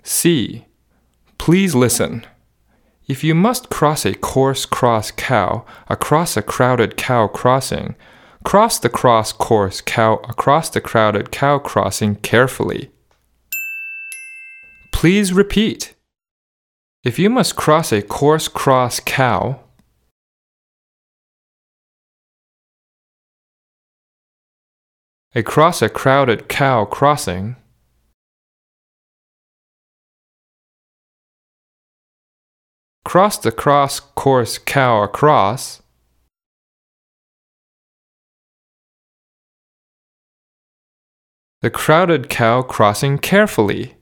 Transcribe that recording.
C. Please listen. If you must cross a coarse-cross cow across a crowded cow crossing, cross the coarse cow across the crowded cow crossing carefully. Please repeat. If you must cross a coarse-cross cow across a crowded cow crossing, cross the coarse cow across the crowded cow crossing carefully.